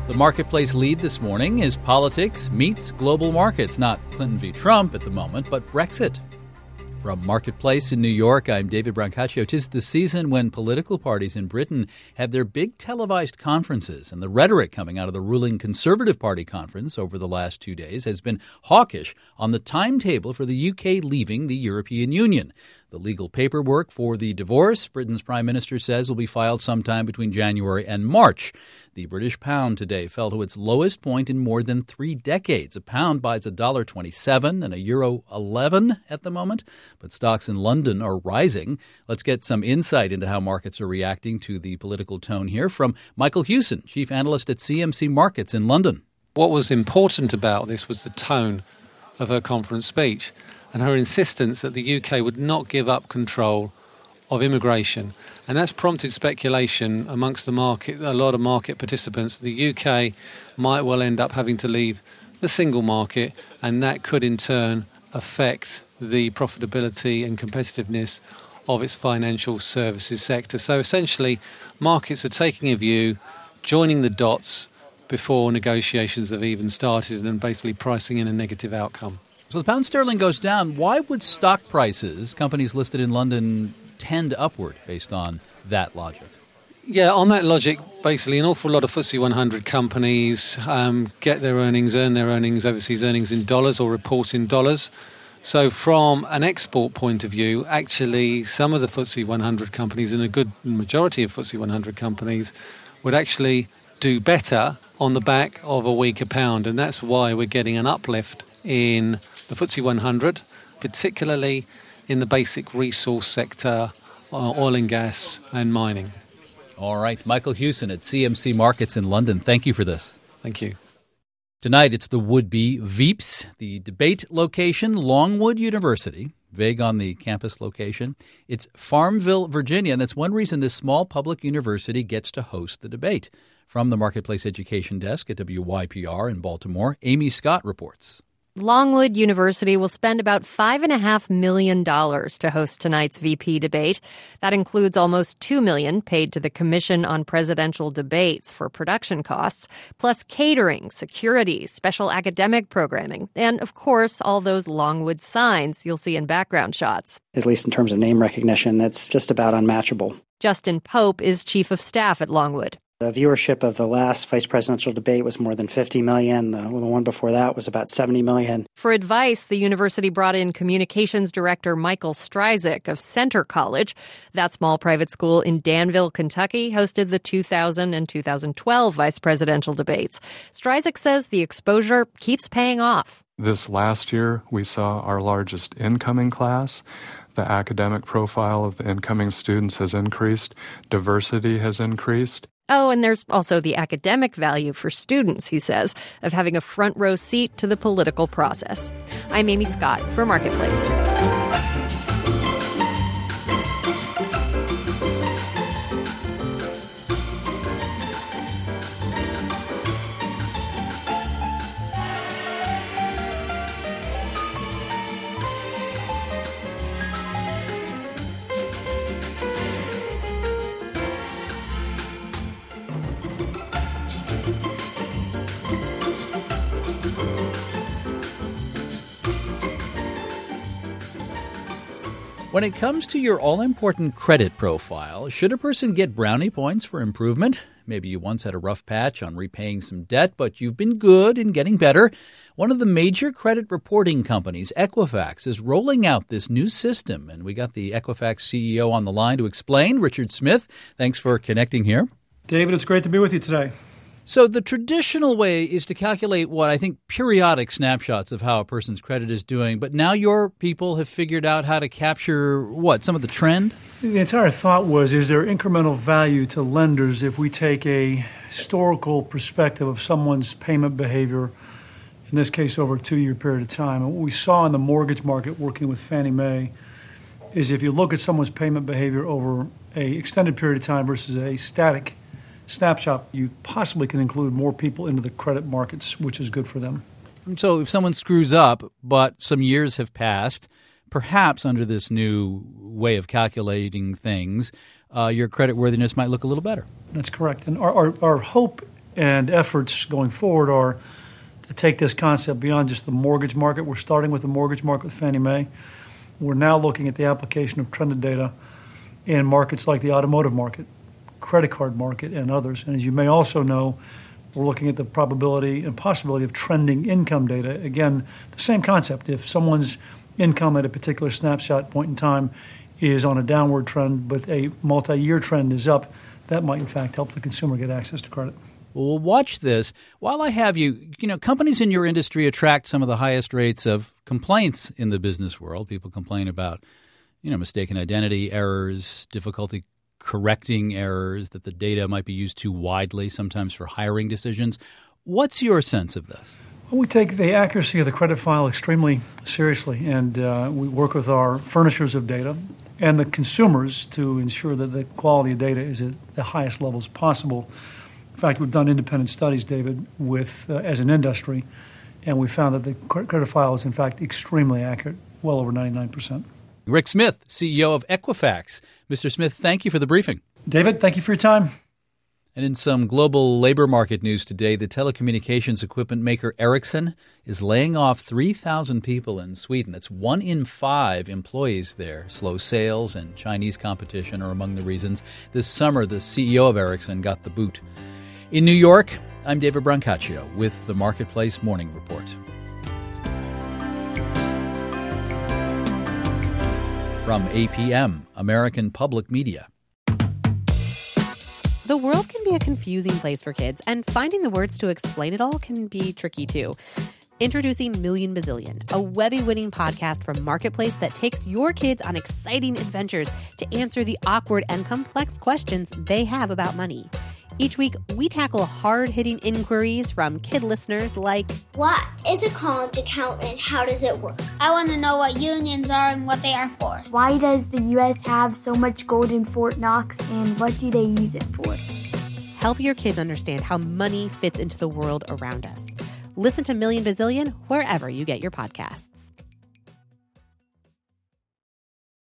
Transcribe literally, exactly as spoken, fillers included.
The marketplace lead this morning is politics meets global markets. Not Clinton v. Trump at the moment, but Brexit. From Marketplace in New York, I'm David Brancaccio. 'Tis the season when political parties in Britain have their big televised conferences, and the rhetoric coming out of the ruling Conservative Party conference over the last two days has been hawkish on the timetable for the U K leaving the European Union. The legal paperwork for the divorce, Britain's Prime Minister says, will be filed sometime between January and March. The British pound today fell to its lowest point in more than three decades. A pound buys one dollar twenty-seven and a euro eleven at the moment, but stocks in London are rising. Let's get some insight into how markets are reacting to the political tone here from Michael Hewson, chief analyst at C M C Markets in London. What was important about this was the tone of her conference speech and her insistence that the U K would not give up control of immigration. And that's prompted speculation amongst the market, a lot of market participants. The U K might well end up having to leave the single market, and that could in turn affect the profitability and competitiveness of its financial services sector. So essentially, markets are taking a view, joining the dots before negotiations have even started, and basically pricing in a negative outcome. So the pound sterling goes down. Why would stock prices, companies listed in London, tend upward based on that logic? Yeah, on that logic, basically an awful lot of F T S E one hundred companies um, get their earnings, earn their earnings, overseas earnings in dollars or report in dollars. So from an export point of view, actually some of the F T S E one hundred companies and a good majority of F T S E one hundred companies would actually do better on the back of a weaker pound. And that's why we're getting an uplift in the F T S E one hundred, particularly in the basic resource sector, uh, oil and gas and mining. All right. Michael Hewson at C M C Markets in London. Thank you for this. Thank you. Tonight, it's the would-be Veeps. The debate location, Longwood University. Vague on the campus location. It's Farmville, Virginia, and that's one reason this small public university gets to host the debate. From the Marketplace Education Desk at W Y P R in Baltimore, Amy Scott reports. Longwood University will spend about five point five million dollars to host tonight's V P debate. That includes almost two million dollars paid to the Commission on Presidential Debates for production costs, plus catering, security, special academic programming, and, of course, all those Longwood signs you'll see in background shots. At least in terms of name recognition, that's just about unmatchable. Justin Pope is chief of staff at Longwood. The viewership of the last vice presidential debate was more than fifty million. The, the one before that was about seventy million. For advice, the university brought in communications director Michael Stryzik of Center College. That small private school in Danville, Kentucky, hosted the two thousand and two thousand twelve vice presidential debates. Stryzik says the exposure keeps paying off. This last year, we saw our largest incoming class. The academic profile of the incoming students has increased. Diversity has increased. Oh, and there's also the academic value for students, he says, of having a front row seat to the political process. I'm Amy Scott for Marketplace. When it comes to your all-important credit profile, should a person get brownie points for improvement? Maybe you once had a rough patch on repaying some debt, but you've been good in getting better. One of the major credit reporting companies, Equifax, is rolling out this new system, and we got the Equifax C E O on the line to explain. Richard Smith, thanks for connecting here. David, it's great to be with you today. So the traditional way is to calculate what I think periodic snapshots of how a person's credit is doing. But now your people have figured out how to capture, what, some of the trend? The entire thought was, is there incremental value to lenders if we take a historical perspective of someone's payment behavior, in this case over a two-year period of time? And what we saw in the mortgage market working with Fannie Mae is if you look at someone's payment behavior over a extended period of time versus a static snapshot, you possibly can include more people into the credit markets, which is good for them. So if someone screws up, but some years have passed, perhaps under this new way of calculating things, uh, your creditworthiness might look a little better. That's correct. And our, our, our hope and efforts going forward are to take this concept beyond just the mortgage market. We're starting with the mortgage market with Fannie Mae. We're now looking at the application of trended data in markets like the automotive market, credit card market, and others. And as you may also know, we're looking at the probability and possibility of trending income data. Again, the same concept. If someone's income at a particular snapshot point in time is on a downward trend, but a multi-year trend is up, that might in fact help the consumer get access to credit. Well, we'll watch this. While I have you, you know, companies in your industry attract some of the highest rates of complaints in the business world. People complain about, you know, mistaken identity errors, difficulty correcting errors, that the data might be used too widely, sometimes for hiring decisions. What's your sense of this? Well, we take the accuracy of the credit file extremely seriously, and uh, we work with our furnishers of data and the consumers to ensure that the quality of data is at the highest levels possible. In fact, we've done independent studies, David, with uh, as an industry, and we found that the credit file is, in fact, extremely accurate, well over ninety-nine percent. Rick Smith, C E O of Equifax. Mister Smith, thank you for the briefing. David, thank you for your time. And in some global labor market news today, the telecommunications equipment maker Ericsson is laying off three thousand people in Sweden. That's one in five employees there. Slow sales and Chinese competition are among the reasons. This summer, the C E O of Ericsson got the boot. In New York, I'm David Brancaccio with the Marketplace Morning Report. From A P M, American Public Media. The world can be a confusing place for kids, and finding the words to explain it all can be tricky too. Introducing Million Bazillion, a Webby-winning podcast from Marketplace that takes your kids on exciting adventures to answer the awkward and complex questions they have about money. Each week, we tackle hard-hitting inquiries from kid listeners like, what is a college account and how does it work? I want to know what unions are and what they are for. Why does the U S have so much gold in Fort Knox, and what do they use it for? Help your kids understand how money fits into the world around us. Listen to Million Bazillion wherever you get your podcasts.